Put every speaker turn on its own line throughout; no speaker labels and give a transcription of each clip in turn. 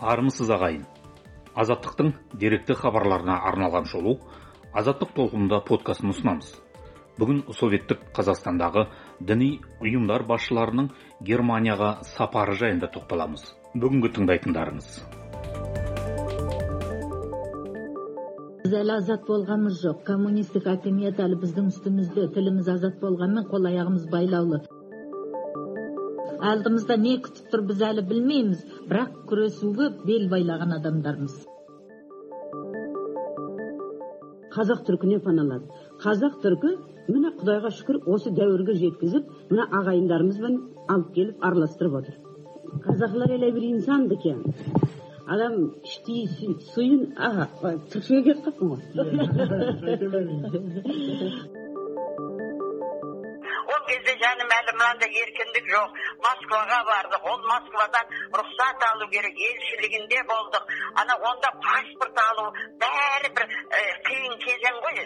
Армысыз ағайын. Азаттықтың деректі хабарларына арналған шолу Азаттық толқынында подкастын ұсынамыз. Бүгін советтік Қазақстандағы діни ұйымдар басшыларының Германияға сапары жайында тоқталамыз. Бүгінгі тыңдайтындарыңыз.
Біз әлі азат болғанымыз жоқ. Коммунистік хакимиет әлі біздің үстімізде. Тіліміз азат болғанмен қол аяғымыз байлаулы. Алдымызда не күтіп тұр біз әлі білмейміз, бірақ күресуге бел байлаған адамдармыз.
Қазақ түркіне паналады. Қазақ түркі міне Құдайға шүкір осы дәуірге жеткізіп, мына ағайындарымызбен алып келіп араластырып отыр. Қазақлар еле бір инсан екен. Адам іштей суын, түркіге кетіп қалдым ғой.
Кезде жаным әлі мынандай еркіндік жоқ. Москваға бардық. Ол Москвадан рұқсат алу керек. Елшілігінде болдық. Онда паспорт алу бәрі бір қиын кезең ғой.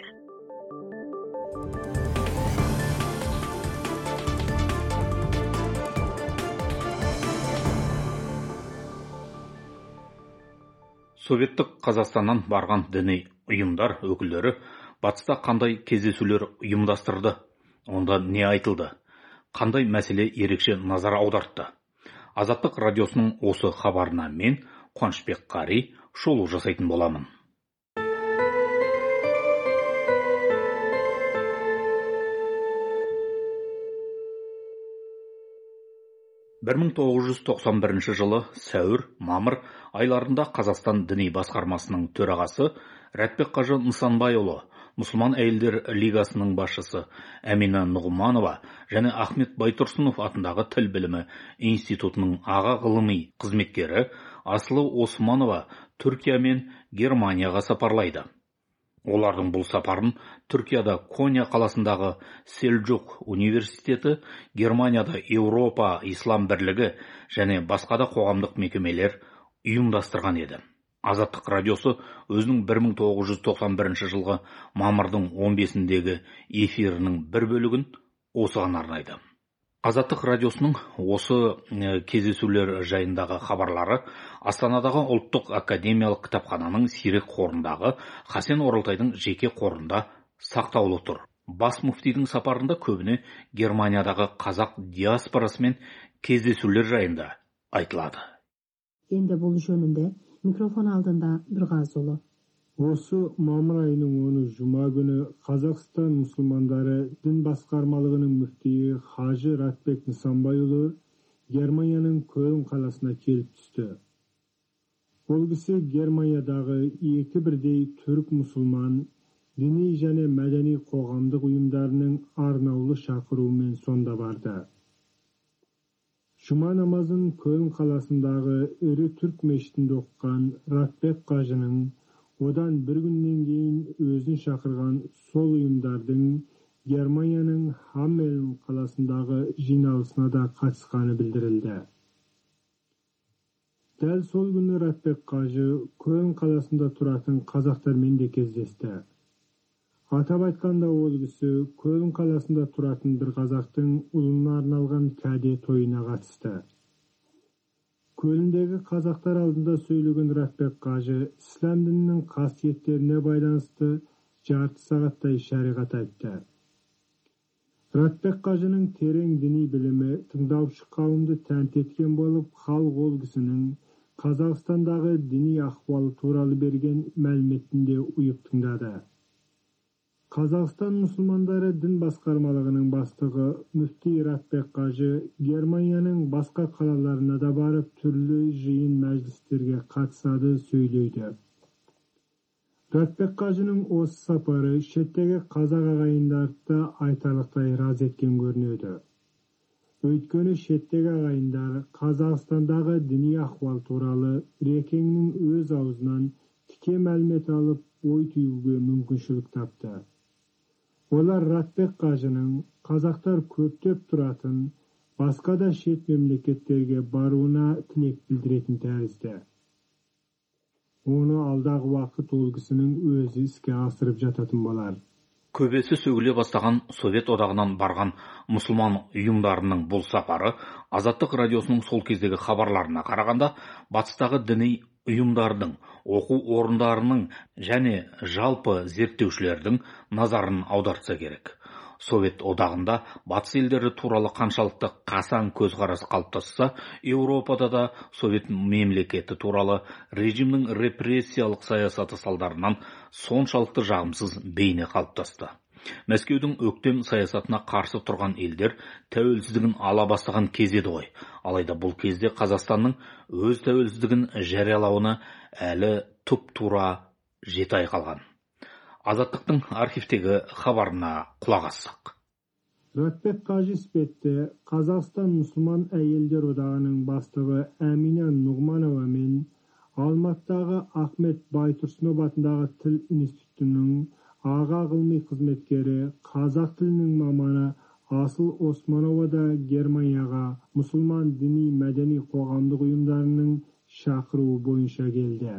Советтік Қазақстаннан барған діни ұйымдар өкілдері батыста қандай кездесулер ұйымдастырды? Онда не айтылды? Қандай мәселе ерекше назар аудартты? Азаттық радиосының осы хабарына мен, Қуанышбек Қари, шолу жасайтын боламын. 1991 жылы сәуір, мамыр айларында Қазақстан діни басқармасының төрағасы Рәтбек Қажы Нысанбайұлы, Мұсылман әйелдер лигасының басшысы Әмина Нұғманова және Ахмет Байтұрсынов атындағы тіл білімі институтының аға ғылыми қызметкері Асылы Османова Түркия мен Германияға сапарлайды. Олардың бұл сапарын Түркияда Коня қаласындағы Селджук университеті, Германияда Еуропа Ислам бірлігі және басқа да қоғамдық мекемелер ұйымдастырған еді. Азаттық радиосы өзінің 1991 жылғы мамырдың 15-дегі эфирінің бір бөлігін осыған арнайды. Азаттық радиосының осы кездесулер жайындағы хабарлары Астанадағы ұлттық академиялық кітапхананың сирек қорындағы Хасен Оралтайдың жеке қорында сақтаулы тұр. Бас мүфтидің сапарында көбіне Германиядағы қазақ диаспорасымен кездесулер жайында айтылады.
Енді бұл жөнінде микрофон алдында Нұрғазыұлы.
Осы мамыр айының 10 жұма күні Қазақстан мұсылмандары дін басқармалығының мүфтиі Хажы Рәтбек Нысанбайұлы Германияның Көлн қаласына келіп түсті. Ол кісі Германиядағы екі бірдей түрік мұсылман діни және мәдени қоғамдық ұйымдарының арнаулы шақыруымен сонда барды. Жұма намазын Көлн қаласындағы ірі түрк мешітінде оқыған Рәтбек қажының одан бір күннен кейін өзін шақырған сол ұйымдардың Германияның Хаммельн қаласындағы жиналысына да қатысқаны білдірілді. Дәл сол күні Рәтбек қажы Көлн қаласында тұратын қазақтармен де кездесті. Атап айтқанда ол кісі Көлн қаласында тұратын бір қазақтың ұлына арналған кәде тойына қатысты. Көліндегі қазақтар алдында сөйлеген Рәтбек қажы ислам дінінің қасиеттеріне байланысты жарты сағаттай шариғат айтты. Рәтбек қажының терең діни білімі тыңдаушы қауымды тәнті еткен болып, халық ол кісінің Қазақстандағы діни ахуалы туралы берген мәліметінде ұйып тыңдады. Қазақстан мұсылмандары дін басқармалығының бастығы мүфти Рәтбек қажы Германияның басқа қалаларына да барып түрлі жиын мәжілістерге қатысады, сөйлейді. Рәтбек қажының осы сапары шеттегі қазақ ағайындарды айтарлықтай разы еткен көрінеді. Өйткені шеттегі ағайындар Қазақстандағы діни ахуал туралы Рекеңнің өз аузынан тіке мәлімет алып ой түйуге мүмкіншілік тапты. Олар Рәтбек қажының қазақтар көптеп тұратын басқа да шет мемлекеттерге баруына тілек білдіретін тәрізді. Оны алдағы уақыт ол кісінің өзі іске асырып жататын болар.
Көбесі сөгіле бастаған Совет одағынан барған мұсылман ұйымдарының бұл сапары Азаттық радиосының сол кездегі хабарларына қарағанда батыстағы діни ұйымдардың, оқу орындарының және жалпы зерттеушілердің назарын аудартса керек. Совет одағында батыс елдері туралы қаншалықты қасаң көзқарас қалыптасса, Еуропада да Совет мемлекеті туралы режимнің репрессиялық саясаты салдарынан соншалықты жағымсыз бейне қалыптасты. Мәскеудің өктем саясатына қарсы тұрған елдер тәуелсіздігін ала бастаған кез еді ғой. Алайда бұл кезде Қазақстанның өз тәуелсіздігін жариялауына әлі тұп-тура 7 ай қалған. Азаттықтың архивтегі хабарына құлақ ассақ.
Ратбек Қажы іспетті Қазақстан мұсылман әйелдер одағының бастығы Әмина Нұғманова мен Алматыдағы Ахмет Байтұрсынов атындағы тіл институтының аға ғылыми қызметкері, қазақ тілінің маманы Асыл Османова да Германияға мұсылман діни мәдени қоғамдық ұйымдарының шақыруы бойынша келді.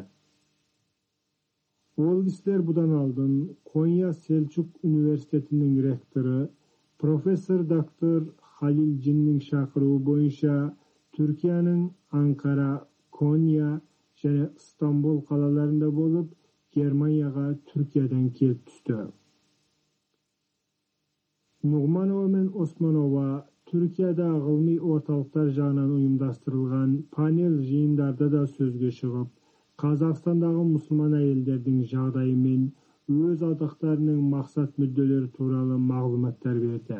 Ол кісілер бұдан алдын Коnya Selçuk университетінің ректоры профессор доктор Халил Джиннің шақыруы бойынша Түркияның Анкара, Коnya және Стамбул қалаларында болып, Германияға Түркиядан келіп түсті. Нұғманова мен Османова Түркияда ғылыми орталықтар жағынан ұйымдастырылған панел жиындарда да сөзге шығып, Қазақстандағы мұсылман әйелдердің жағдайы мен өз одақтарының мақсат мүдделері туралы мағлұматтар берді.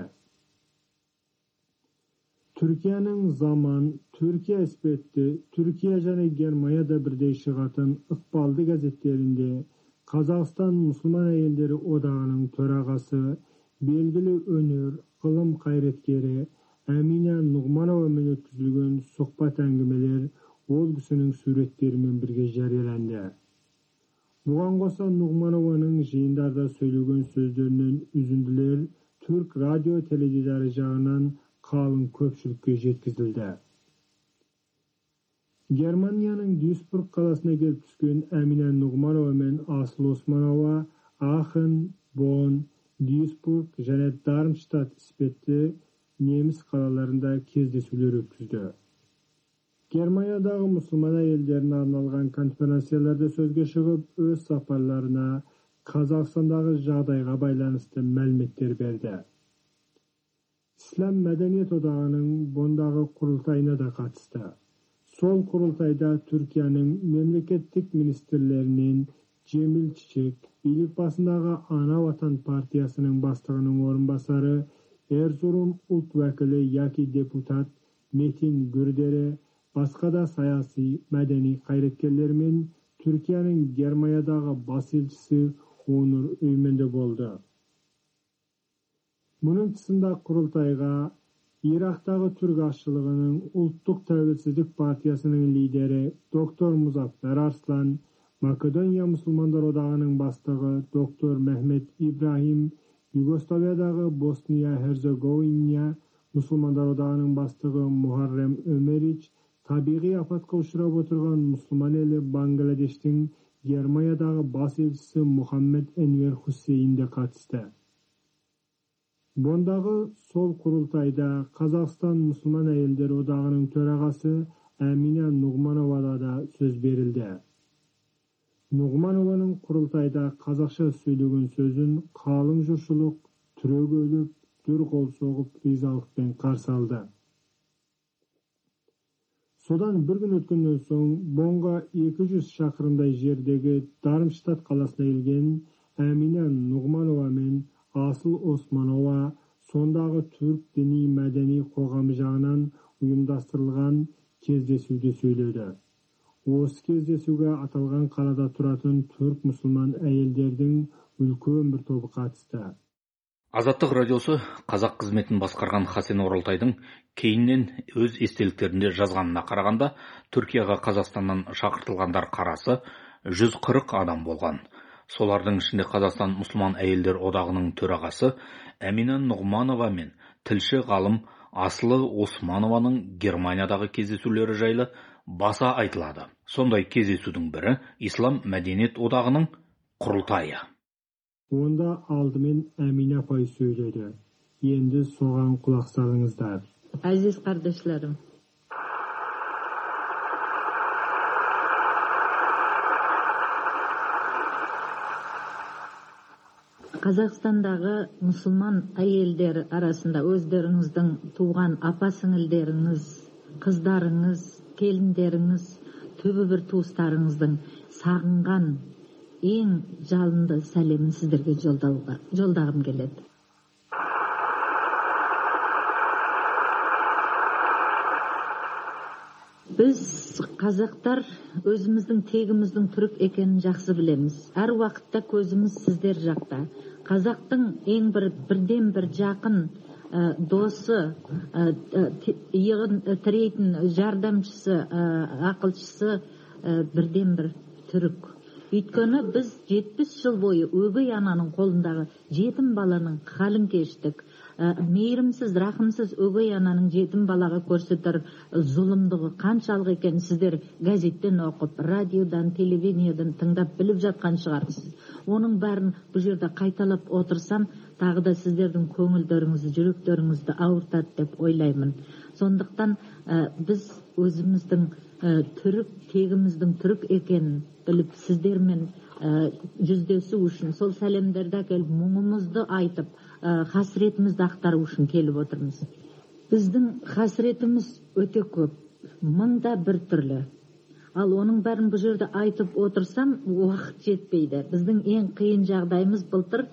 Түркияның Zaman, Түркия іспетті, Түркия және Германияда бірдей шығатын ықпалды газеттерінде Қазақстан мұсылман әйелдері одағының төрағасы, белгілі өнер, ғылым қайраткері Әмина Нұғмановамен өткізілген сұхбат әңгімелер ол кісінің суреттерімен бірге жарияланды. Бұған қоса Нұғманованың жиындарда сөйлеген сөздерінен үзінділер түрк радио теледидары жағынан қалың көпшілікке жеткізілді. Германияның Duisburg қаласына келіп түскен Әмина Нұғманова мен Асыл Османова Ахен, Бонн, Duisburg және Дармштадт іспетті неміс қалаларында кездесулер өткізді. Германиядағы мұсылман әйелдеріне арналған конференцияларда сөзге шығып, өз сапарларына Қазақстандағы жағдайға байланысты мәліметтер берді. Ислам мәдениет одағының бұндағы құрылтайына да қатысты. Сол құрылтайда Түркияның мемлекеттік министрлерінен Cemil Çiçek, билік басындағы Ана Ватан партиясының бастығының орынбасары, Erzurum ұлт уәкілі яки депутат Metin Gürdere, басқа да саяси, мәдени қайраткерлер мен Түркияның Германиядағы бас елшісі Onur Öymen'de болды. Мұның тұсында құрылтайға Ирактағы түрк азшылығының ұлттық тәуелсіздік партиясының лидері доктор Музаффар Арслан, Македония мұсылмандар одағының бастығы доктор Мехмет Ибрахим, Югославиядағы Босния-Херцеговина мұсылмандар одағының бастығы Мухаррем Өмерич, табиғи апатқа ұшырап отырған мұсылман елі Бангладештің Германиядағы бас елшісі Мухаммед Энвер Хусейн де қатысты. Бұндағы сол құрылтайда Қазақстан мұсылман әйелдер одағының төрағасы Әмина Нұғмановада да сөз берілді. Нұғманованың құрылтайда қазақша сөйлеген сөзін қалың жұртшылық түрегеліп, дүр қол соғып, ризалықпен қарсы алды. Содан бір күн өткеннен соң Боннға 200 шақырымдай жердегі Дармштадт қаласына келген Әмина Нұғманова мен Асыл Османова сондағы түрк діни мәдени қоғамы жағынан ұйымдастырылған кездесуде сөйледі. Осы кездесуге аталған қалада тұратын түрк мұсылман әйелдердің үлкен бір тобы қатысты.
Азаттық радиосы қазақ қызметін басқарған Хасен Оралтайдың кейіннен өз естеліктерінде жазғанына қарағанда, Түркияға Қазақстаннан шақыртылғандар қарасы 140 адам болған. Солардың ішінде Қазақстан мұсылман әйелдер одағының төрағасы Әмина Нұғманова мен тілші ғалым Асылы Османованың Германиядағы кездесулері жайлы баса айтылады. Сондай кездесудің бірі Ислам мәдениет одағының құрылтайы.
Онда алдымен Әмина апай сөйледі. Енді соған құлақ салыңыздар.
Aziz kardeşlerim, Қазақстандағы мұсылман әйелдер арасында өздеріңіздің туған апа-сіңілдеріңіз, қыздарыңыз, келіндеріңіз, түбі бір туыстарыңыздың сағынған ең жалынды сәлемін сіздерге жолдағым келеді. Біз қазақтар өзіміздің тегіміздің түрік екенін жақсы білеміз. Әр уақытта көзіміз сіздер жақта. Қазақтың ең бірден бір жақын досы, иығын тірейтін жардамшысы, ақылшысы бірден бір түрік. Өйткені біз 70 жыл бойы өгей ананың қолындағы жетім баланың халін кештік. Мейірімсіз, рахымсыз өгей ананың жетім балаға көрсетер зұлымдығы қаншалық екенін сіздер газеттен оқып, радиодан, телевидениеден тыңдап біліп жатқан шығарсыз. Оның бәрін бұл жерде қайталап отырсам, тағы да сіздердің көңілдеріңізді, жүректеріңізді ауыртады деп ойлаймын. Сондықтан біз өзіміздің түрік, тегіміздің түрік екенін біліп, сіздермен жүздесу үшін, сол сәлемдерді әкеліп, мұңымызды айтып, қасіретімізді ақтару үшін келіп отырмыз. Біздің қасіретіміз өте көп, мыңда бір түрлі. Ал оның бәрін бұл жерде айтып отырсам, уақыт жетпейді. Біздің ең қиын жағдайымыз былтыр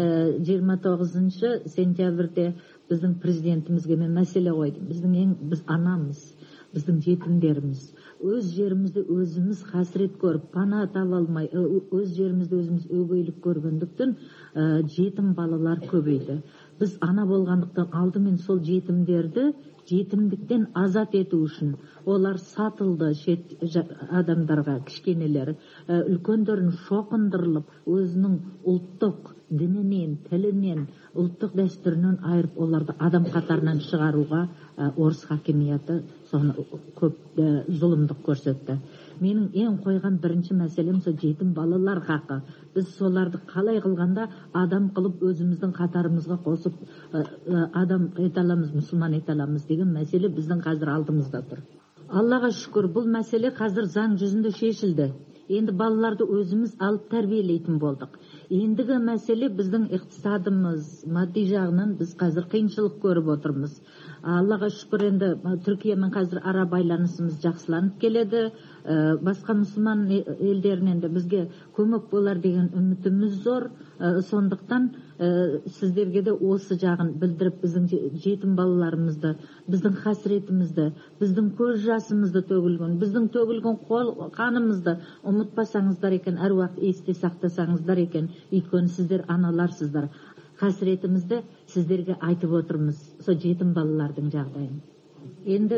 29 сентябрьде біздің президентімізге мен мәселе қойдым. Біз анамыз, біздің жетімдеріміз. Өз жерімізді өзіміз қасірет көріп, пана таба алмай, өз жерімізді өзіміз өгейлік көргендіктен жетім балалар көбейді. Біз ана болғандықтан алдымен сол жетімдерді жетімдіктен азат ету үшін олар сатылды шет адамдарға, кішкенелер, үлкендерін шоқындырылып, өзінің ұлттық дінінен, тілінен, ұлттық дәстүрінен айырып, оларды адам қатарынан шығаруға орыс хакимияты соны көп зұлымдық көрсетті. Менің ең қойған бірінші мәселем сол жетім балалар хақы. Біз соларды қалай қылғанда адам қылып өзіміздің қатарымызға қосып адам ете аламыз, мұсылман ете аламыз деген мәселе біздің қазір алдымызда тұр. Аллаға шүкір, бұл мәселе қазір заң жүзінде шешілді. Енді балаларды өзіміз алып тәрбиелейтін болдық. Ендігі мәселе біздің иқтисадымыз, maddi жағынан біз қазір қиыншылық көріп отырмыз. Аллаға шүкір, енді Түркиямен қазір ара байланысымыз жақсыланып келеді. Басқа мұсылман елдерінен де бізге көмек болар деген үмітіміз зор. Сондықтан сіздерге де осы жағын білдіріп, біздің жетім балаларымызды, біздің қасіретімізді, біздің көз жасымызды төгілген, біздің төгілген қанымызды ұмытпасаңыздар екен, әр уақыт есте сақтасаңыздар екен. Өйткені сіздер аналарсыздар. Қасіретімізді сіздерге айтып отырмыз, сол жетім балалардың жағдайын. Енді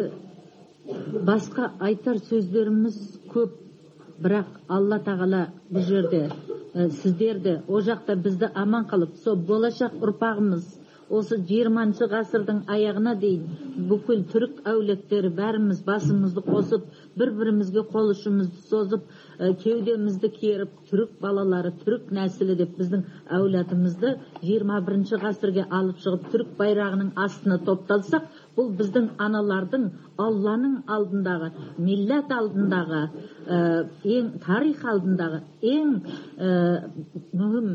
басқа айтар сөздеріміз көп, бірақ Алла тағала бұл жерде сіздерді, о жақта бізді аман қалып, сол болашақ ұрпағымыз, осы 20 ғасырдың аяғына дейін бүкіл түрік әулеттері бәріміз басымызды қосып, бір-бірімізге қол ұшымызды созып, кеудемізді керіп, түрік балалары, түрік нәсілі деп біздің әулетімізді 21 ғасырға алып шығып, түрік байрағының астына топталсақ, бұл біздің аналардың Алланың алдындағы, милләт алдындағы, ең тарих алдындағы ең мүһим,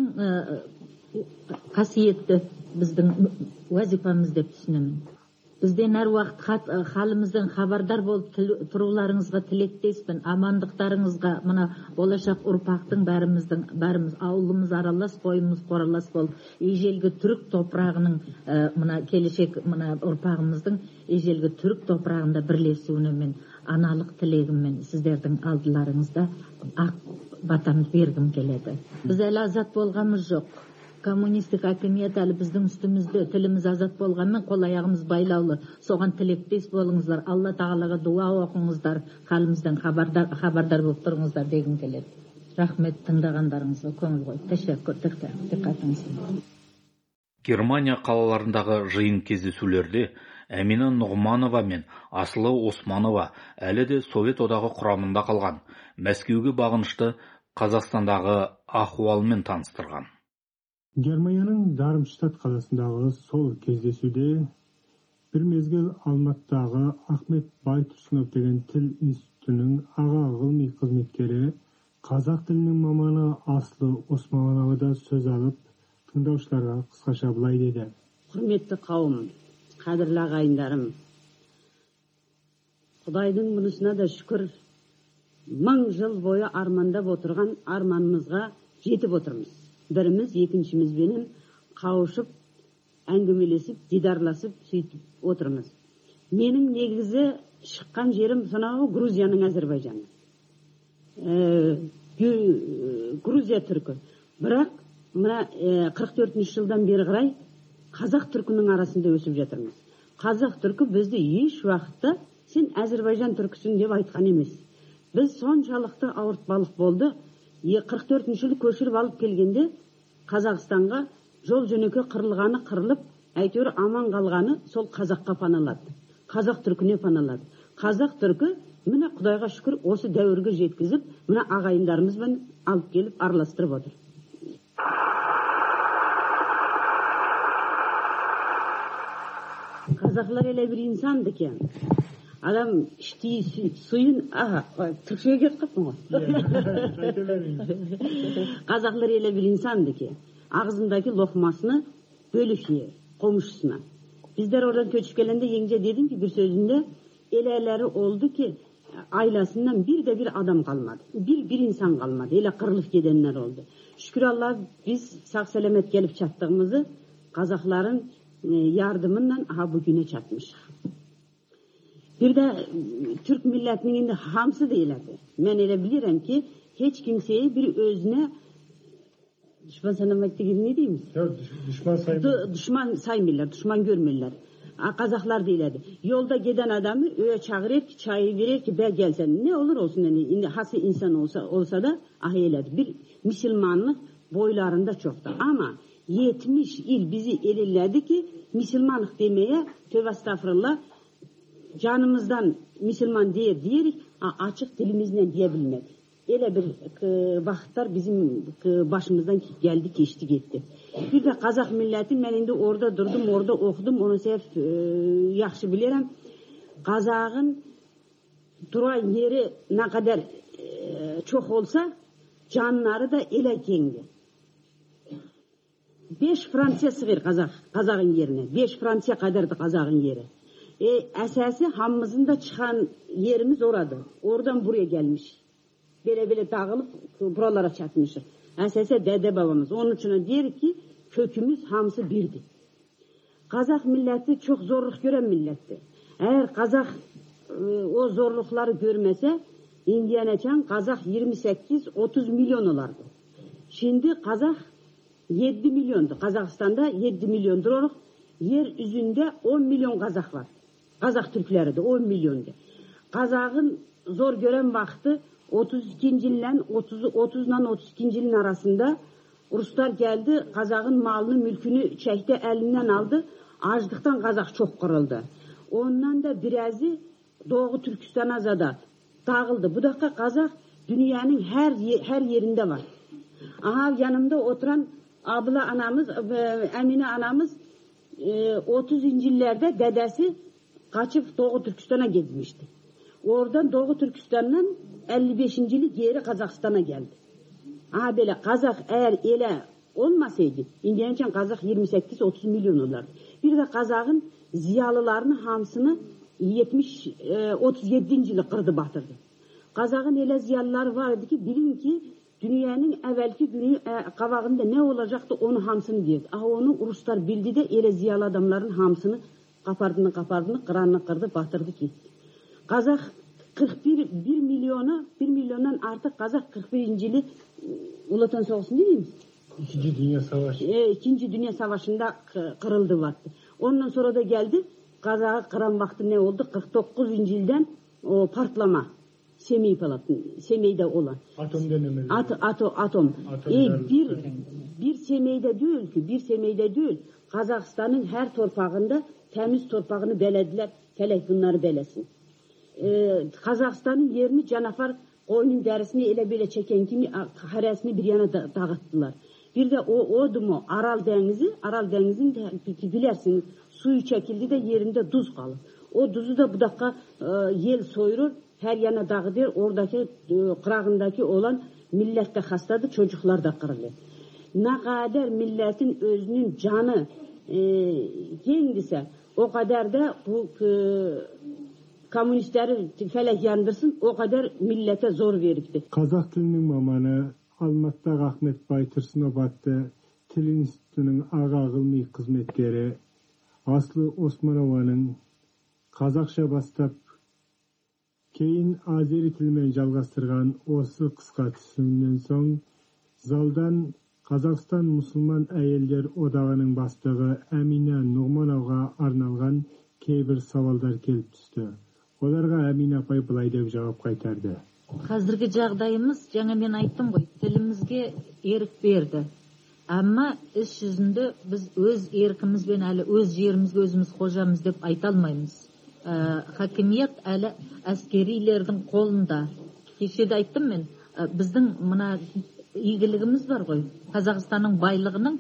ең қасиетті біздің уазифамыз деп түсінемін. Бізден әр уақыт халімізден хабардар болып тұруларыңызға тілектеспін. Амандықтарыңызға, мына болашақ ұрпақтың бәріміз ауылымыз аралас, бойымыз қоралас болып, ежелгі түрік топырағының, мына келешек ұрпағымыздың ежелгі түрік топырағында бірлесуіне мен аналық тілегіммен сіздердің алдыларыңызда ақ батамды бергім келеді. Біз әлі азат болғамыз жоқ. Коммунистік хакимиет әлі біздің үстімізде, тіліміз азат болғанмен қол аяғымыз байлаулы. Соған тілектес болыңыздар. Алла тағалаға дуа оқыңыздар, халімізден хабардар болып тұрыңыздар дегім келеді. Рахмет, тыңдағандарыңызға көңіл қойып. Тәшәккүр, диққатыңызға.
Германия қалаларындағы жиын кездесулерде Әмина Нұғманова мен Асылы Османова әлі де Совет одағы құрамында қалған, Мәскеуге бағынышты Қазақстандағы ахуалмен таныстырған.
Германияның Дармштадт қаласындағы сол кездесуде бір мезгіл Алматыдағы Ахмет Байтұрсынов деген тіл институтының аға ғылыми қызметкері, қазақ тілінің маманы Асылы Османова да сөз алып, тыңдаушыларға қысқаша былай деді.
Құрметті қауым, қадірлі ағайындарым, Құдайдың мұнысына да шүкір, 1000 жыл бойы армандап отырған арманымызға жетіп отырмыз. Біріміз екіншімізбенен қауышып, әңгімелесіп, дидарласып сөйтіп отырмыз. Менің негізі шыққан жерім сонау Грузияның Әзербайжаны. Грузия түркі. Бірақ мына 44 жылдан бері қарай қазақ түркінің арасында өсіп жатырмыз. Қазақ түркі бізді еш уақытта сен Әзербайжан түркісің деп айтқан емес. Біз соншалықты ауыртпалық болды. 44 жыл көшіріп алып келгенде Қазақстанға жол жөнекей қырылғаны қырылып, әйтеуір аман қалғаны сол қазаққа паналады. Қазақ түркіне паналады. Қазақ түркі міне Құдайға шүкір осы дәуірге жеткізіп, міне ағайындарымызбен алып келіп араластырып отыр. Қазақлар еле бір инсан екен. Адам іштей суын, түркшеге кетіп қаппын ғой. Қазақлар еле бір инсан екен. Ağzındaki lokmasını bölüşüyor komşusuna. Bizler oradan köçüp gelende yenge dedim ki bir sözünde eleleri oldu ki ailesinden bir de bir adam kalmadı. Bir insan kalmadı. Ele kırılıp gidenler oldu. Şükür Allah biz sağ selamet gelip çattığımızı Kazakların yardımından bugüne çatmış. Bir de Türk milletinin de hamsı değildi. Ben öyle bilirim ki hiç kimseyi bir özüne düşman sanmak gibi ne diyeyim? Düşman saymıyorlar, düşman görmüyorlar. Kazaklar değildi. Yolda giden adamı öyle çağırır ki, çayı verir ki ben gelsen. Ne olur olsun yani hası insan olsa da ahiyeler. Bir Müslümanlık boylarında çoktu. Ama 70 il bizi elilledi ki Müslümanlık demeye tövbe estağfurullah canımızdan Müslüman diyerik açık dilimizle diyebilmedi. Öyle bir vakitler bizim başımızdan geldi, geçti, gitti. Bir de Kazak milleti, ben indi orada durdum, orada okudum, onu sevip yaxşı bilirim. Kazak'ın duran yeri ne kadar çok olsa, canları da ele kendi. 5 Fransa sığır Kazak'ın yerine. 5 Fransa kadardı Kazak'ın yeri. Esası hamımızın da çıkan yerimiz orada. Oradan buraya gelmiş. Böyle dağılıp buralara çatmışız. Esası dede babamız. Onun için diyor ki kökümüz hamısı birdi. Kazak milleti çok zorluk gören milletti. Eğer Kazak o zorlukları görmese indiyeneçen Kazak 28-30 milyon olardı. Şimdi Kazak 7 milyondu. Kazakistan'da 7 milyondur olup yeryüzünde 10 milyon Kazak var. Kazak Türkleri de 10 milyondu. Kazak'ın zor gören vakti 32. yıldan 30'dan 32. yılın arasında Ruslar geldi, Kazak'ın malını, mülkünü çekti, elinden aldı. Açlıktan Kazak çok kırıldı. Ondan da birazı Doğu Türkistan'a da dağıldı. Bu dakika Kazak dünyanın her yerinde var. Aha yanımda oturan abla anamız, Emine anamız 30. yıllarda dedesi kaçıp Doğu Türkistan'a gitmişti. Oradan Doğu Türkistan'dan 55. yılı geri Kazakistan'a geldi. Aha böyle Kazak eğer ele olmasaydı, indiğince Kazak 28-30 milyon olardı. Bir de Kazak'ın ziyalılarının hamsını 37. yılı kırdı batırdı. Kazak'ın ele ziyalıları vardı ki bilin ki dünyanın evvelki günü kavağında ne olacaktı onu hamsını diyordu. Aha onu Ruslar bildi de ele ziyalı adamların hamsını kapardığını, kıranını kırdı, batırdı ki. Kazak 41 milyondan artık Kazak 41. yılı Ulatan Soğusu'nu değil mi?
İkinci Dünya Savaşı.
İkinci Dünya Savaşı'nda kırıldı vakti. Ondan sonra da geldi. Kazak'ı kıran vakti ne oldu? 49. yıldan o partlama. Semey'de olan.
Atom denemesi.
Atom. Bir Semey'de değil ki. Bir Semey'de değil. Kazakistan'ın her torpağında temiz torpağını belediler. Felek bunları belesin. Kazakistan'ın yerini canafar koyunun derisini ele böyle çeken kimi haresini bir yana dağıttılar. Bir de o mu Aral Denizi'nin de bilersiniz suyu çekildi de yerinde duz kalır. O duzu da bu dakika yel soyurur, her yana dağıtır, oradaki kırağındaki olan millet de hastadır, çocuklar da kırılır. ne kadar milletin özünün canı kendisi o kadar da bu komünistleri felek yandırsın o kadar millete zor veripti.
Kazak tilinin mamanı Almat'ta Ahmet Baytırsınobat'ta Til İnstitutu'nun ağa gılmi hizmetkeri Aslı Osmanova'nın Kazakça bastap keyin Azeri tilmen жалғастырған осы қысқа түсімнен соң залдан Қазақстан Мұсылман әйелдер одағының бастығы Әмина Нұғмановға арналған кейбір сауалдар келіп түсті. Оларға Әмина апай былай деп жауап қайтарды.
Қазіргі жағдайымыз, жаңа мен айттым ғой, тілімізге ерік берді. Әмма іс жүзінде біз өз еркімізбен әлі өз жерімізге өзіміз қожамыз деп айта алмаймыз. Хакимиет әлі әскерилердің қолында. Кешеде айттым мен, біздің мына игілігіміз бар ғой. Қазақстанның байлығының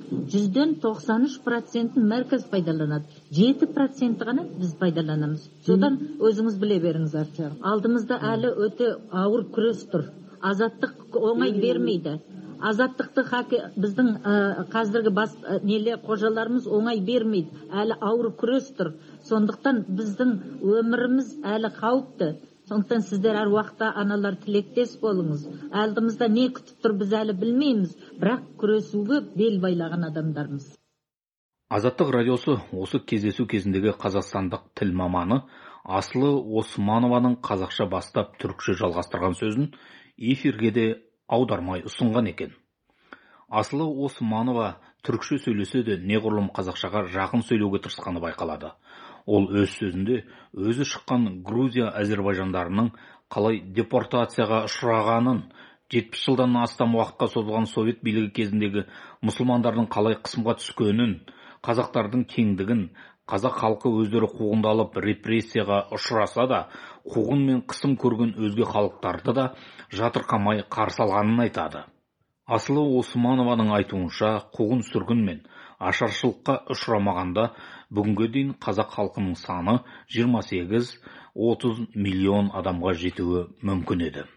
93% мәркәз пайдаланады. 7% ғана біз пайдаланамыз. Содан өзіңіз біле беріңіз арча. Алдымызда әлі өте ауыр күрес тұр. Азаттық оңай бермейді. Азаттықты біздің қазіргі неле қожаларымыз оңай бермейді. Әлі ауыр күрес тұр. Сондықтан біздің өміріміз әлі қауіпті. Сондықтан сіздер әр уақытта аналар тілектес болыңыз. Алдымызда не күтіп тұр біз әлі білмейміз. Бірақ күресуге бел байлаған адамдармыз.
Азаттық радиосы осы кездесу кезіндегі қазақстандық тіл маманы Асылы Османованың қазақша бастап түркше жалғастырған сөзін эфирге де аудармай ұсынған екен. Асылы Османова түркше сөйлесе де неғұрлым қазақшаға жақын сөйлеуге тырысқаны байқалады. Ол өз сөзінде өзі шыққан Грузия әзербайжандарының қалай депортацияға ұшырағанын, 70 жылдан астам уақытқа созылған совет билігі кезіндегі мұсылмандардың қалай қысымға түскенін, қазақтардың кеңдігін, қазақ халқы өздері қуғындалып репрессияға ұшыраса да, қуғын мен қысым көрген өзге халықтарды да жатырқамай қарсы алғанын айтады. Асылы Османованың айтуынша, қуғын сүргін мен ашаршылыққа ұшырамағанда бүгінге дейін қазақ халқының саны 28-30 миллион адамға жетуі мүмкін еді.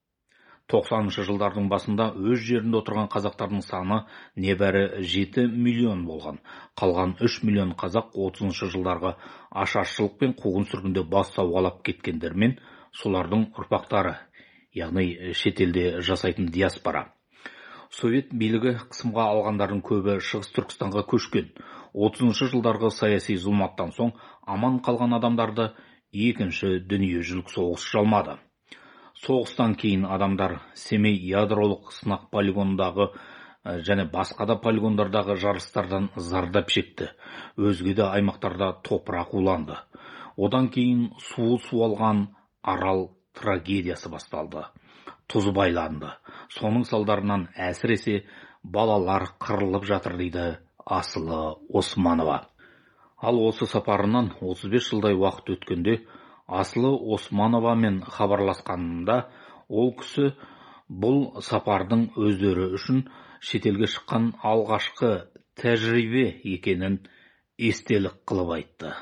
90-шы жылдардың басында өз жерінде отырған қазақтардың саны небәрі 7 миллион болған. Қалған 3 миллион қазақ 30-шы жылдарға ашаршылық пен қуғын сүргінде бас сауғалап кеткендермен солардың ұрпақтары, яғни шетелде жасайтын диаспора. Совет билігі қысымға алғандардың көбі Шығыс Түркістанға көшкен. 30-шы жылдарғы саяси зұлматтан соң аман қалған адамдарды екінші дүниежүзілік соғыс жалмады. Соғыстан кейін адамдар Семей ядролық сынақ полигонындағы және басқа да полигондардағы жарылыстардан зардап шекті. Өзге де аймақтарда топырақ уланды. Одан кейін суалған Арал трагедиясы басталды. Тұз байланды. Соның салдарынан әсіресе балалар қырылып жатыр дейді Асылы Османова. Ал осы сапарынан 35 жылдай уақыт өткенде Асылы Османовамен хабарласқанында ол кісі бұл сапардың өздері үшін шетелге шыққан алғашқы тәжірибе екенін естелік қылып айтты.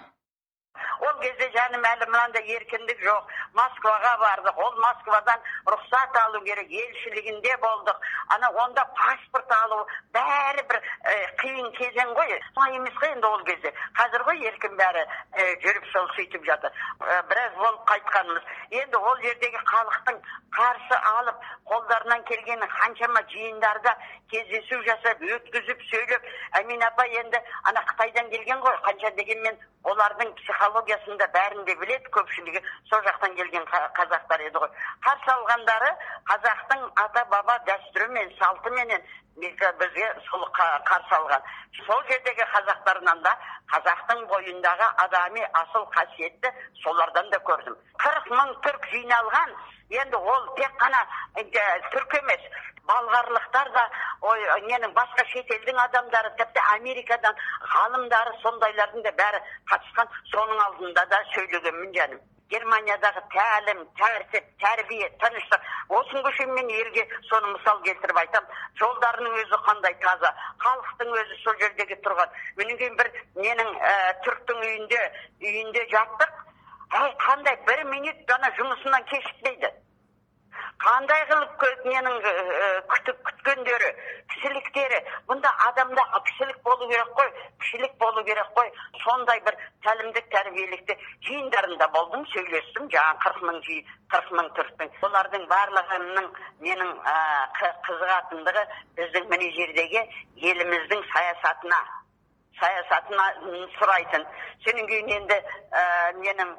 Ол кезде жаным әлі мынандай еркіндік жоқ. Москваға бардық. Ол Москвадан рұқсат алу керек. Елшілігінде болдық. Ана онда паспорт алу бәрі бір қиын кезең ғой. Солай емес қой енді ол кезде. Қазір ғой еркін бәрі жүріп сол сөйтіп жатыр. Біраз болып қайтқанымыз. Енді ол жердегі халықтың қарсы алып, қолдарынан келген қаншама жиындарда кездесу жасап, өткізіп, сөйлеп, Әмин апа енді ана Қытайдан келген ғой, қанша дегенмен олардың психологиясында бәрін де біледі, көпшілігі сол жақтан келген қазақтар еді ғой. Қарсы алғандары қазақтың ата-баба дәстүрімен, салтыменен бізге сол қарсы алған. Сол жердегі қазақтарынан да қазақтың бойындағы адами асыл қасиетті солардан да көрдім. 40 мың түрк жиналған, енді ол тек қана түрк емес, балғарлықтар да, басқа шетелдің адамдары, тіпті Америкадан ғалымдары, сондайлардың да бәрі қатысқан. Соның алдында да сөйлегенмін жаным. Германиядағы тәлім, тәртіп, тәрбие, тыныштық. Осынғы үшін мен елге соны мысал келтіріп айтам. Жолдарының өзі қандай таза, халықтың өзі сол жердегі тұрған. Менің бір менің түрктің үйінде жаттық. Қандай бір минут ғана жұмысынан кешікпейді. Қандай қылып менің күткендері, кісілікте кісіліктері, бұнда адамда кішілік болу керек қой, кішілік болу керек қой. Сондай бір тәлімдік тәрбиелікті жиындарында болдым, сөйлестім, жаңа 40 мың түріктің. Олардың барлығының менің қызығатындығы біздің міне жердегі еліміздің саясатына сұрайтын. Сенің кейін енді менің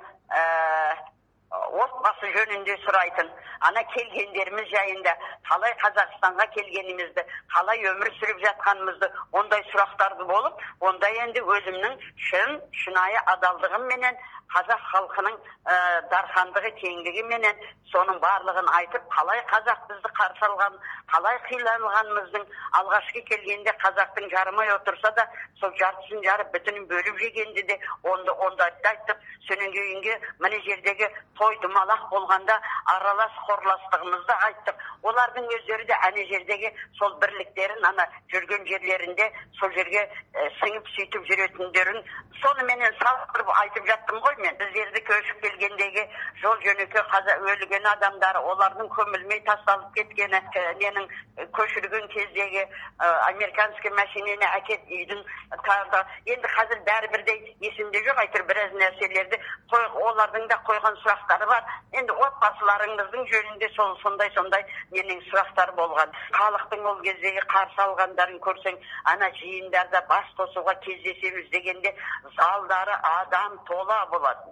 отбасы жөнінде сұрайтын. Ана келгендеріміз жайында, қалай Қазақстанға келгенімізді, қалай өмір сүріп жатқанымызды, ондай сұрақтарды болып, ондай енді өзімнің шынайы адалдығым менен қазақ халқының дархандығы кеңдігі менен соның барлығын айтып, қалай қазақ бізді қарсы алған, қалай қиналғанымыздың, алғашқы келгенде қазақтың жарымай отырса да, сол жартысын жарып бүтінін бөліп жегенде де ондайды айтып, сөнен кейінге міне жердегі той думалақ болғанда аралас қорластығымызды айттық. Олардың өздері де әне жердегі сол бірліктерін, ана жүрген жерлерінде сол жерге сіңіп сөйтіп жүретіндерін соныменен салыстырып айтып жаттым ғой мен. Біздерді көшіп келгендегі жол жөнекей өлген адамдар, олардың көмілмей тасталып кеткені, ненің көшірген кездегі американский машинені әкет үйдің тарда. Енді қазір бәрібірдей есімде жоқ, айтыр біраз нәрселерді олардың да қойған сұрақтары бар. Енді отбасыларыңыздың жөнінде сондай менің сұрақтар болған. Халықтың ол кездегі қарсы алғандарын көрсең, ана жиындарда бас қосуға кездесеміз дегенде залдары адам тола болады.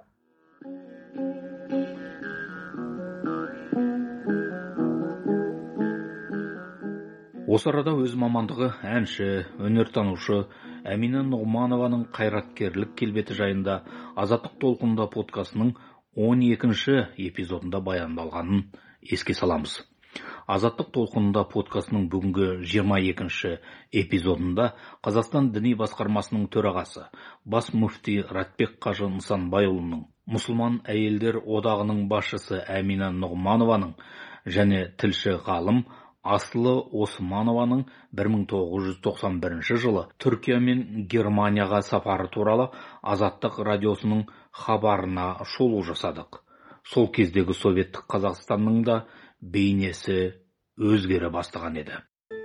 Осы арада өз мамандығы әнші, өнертанушы Әмина Нұғманованың қайраткерлік келбеті жайында Азаттық толқында подкастының 12-ші эпизодында баяндалғанын еске саламыз. Азаттық толқында подкастының бүгінгі 22-ші эпизодында Қазақстан діни басқармасының төрағасы, бас мүфти Ратбек Қажы Нысанбайұлының, мұсылман әйелдер одағының басшысы Әмина Нұғманованың және тілші ғалым Асылы Османованың 1991 жылы Түркия мен Германияға сапары туралы Азаттық радиосының хабарына шолу жасадық. Сол кездегі советтік Қазақстанның да бейнесі өзгере бастаған еді.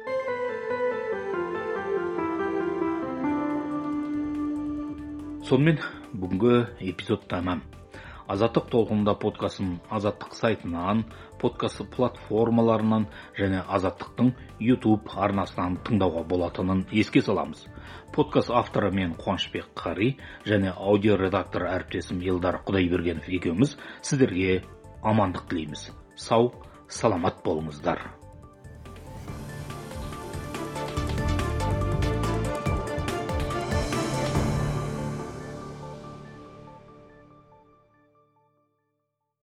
Сонымен бүгінгі эпизод тәмам. Азаттық толқында подкастын Азаттық сайтынан, подкаст платформаларынан және Азаттықтың YouTube арнасынан тыңдауға болатынын еске саламыз. Подкаст авторы мен Қуанышбек Қари және аудиоредактор әріптесім Елдар Құдайбергенов екеуміз сіздерге амандық тілейміз. Сау, саламат болыңыздар.